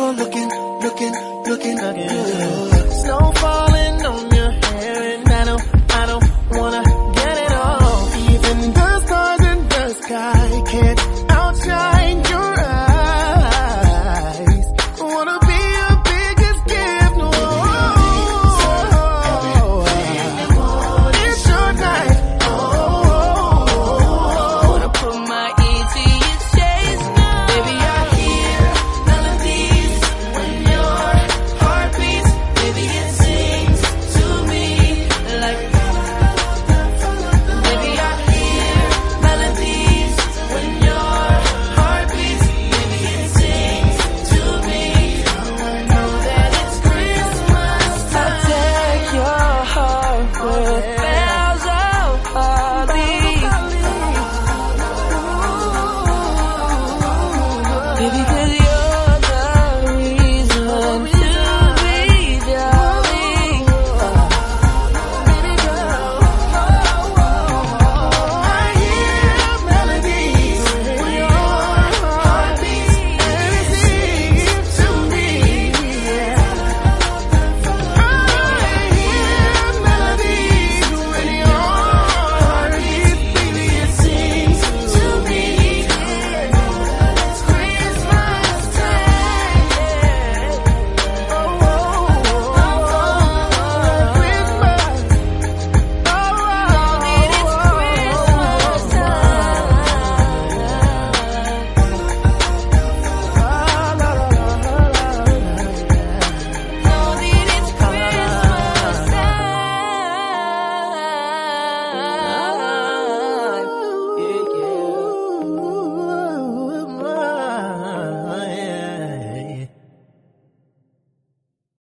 looking good. Snow falling on your hair and I don't wanna get it off. Even the stars in the sky can't outshine your eyes. Wanna be your biggest gift, no. It's your night. Wanna put my ear to your chest now. Baby, I hear melodies when your heart beats. Baby, it sings to me like. Baby, I hear melodies when your heart beats. Baby, it sings to me. I know that it's Christmas time. I'll take your heart with bells of holly. Baby,